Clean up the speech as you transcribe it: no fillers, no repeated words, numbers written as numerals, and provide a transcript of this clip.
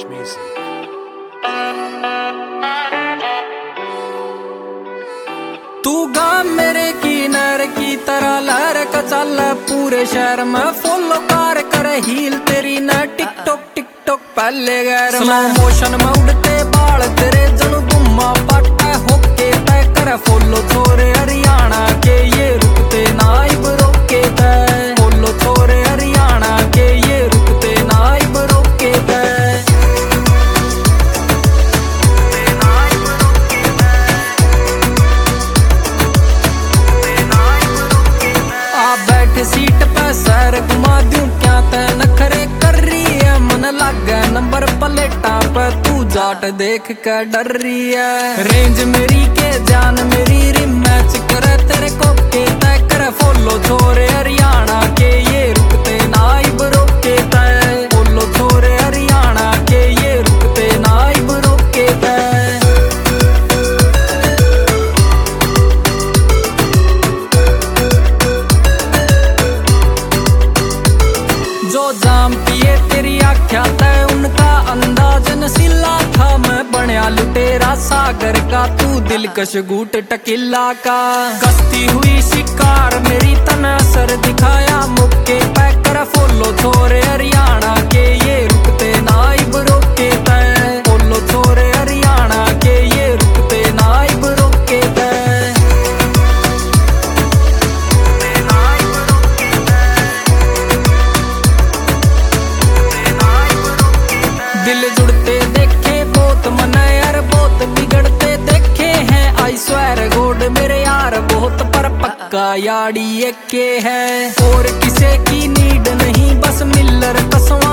music. तू गा मेरे किनारे की तरह लहर का चल पूरे शहर में फॉलो कर हील तेरी न टिकटॉक टिकटॉक पहले गैर स्लो मोशन में उड़ते बाल तेरे जनु गुम्मा पाटा होके तय कर फॉलो छोरे हरियाणा के ये रुकते नाइब रोके तय फॉलो छोरे हरियाणा के ये रुकते नाइब रोके तय सीट पे सैर घुमा दूं क्या तै नखरे कर रही है मन लागे नंबर प्लेटा पे तू जाट देख के डर रही है रेंज मेरी के जान मेरी रिम मैच करे तेरे को के तय करे फॉलो छोरे हरियाणा के ये रुकते नाइब रोके तय फॉलो छोरे हरियाणा के ये रुकते नाइब रोके तय जो जाम पिए तेरी आख्या तय उनका अंदाज नशीला था मैं बनया लुटेरा सागर का तू दिलकश घूट टकिला का कस्ती हुई शिकार मेरी तना असर दिखाया मुक्के पैकर फॉलो छोरे हरियाणा के ये रुकते नाइब रोके तय फॉलो छोरे हरियाणा के ये रुकते नाइब रोके तय दिल जुड़ते देखे बहुत मना यार बहुत बिगड़ते देखे हैं आई स्वेर गोड मेरे यार बहुत पर पक्का याड़ी एक है और किसी की नीड नहीं बस मिलर कसवा